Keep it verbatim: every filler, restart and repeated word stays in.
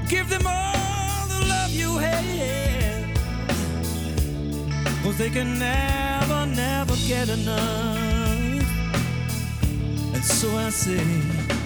Give them all the love you have, 'cause they can never, never get enough. And so I say,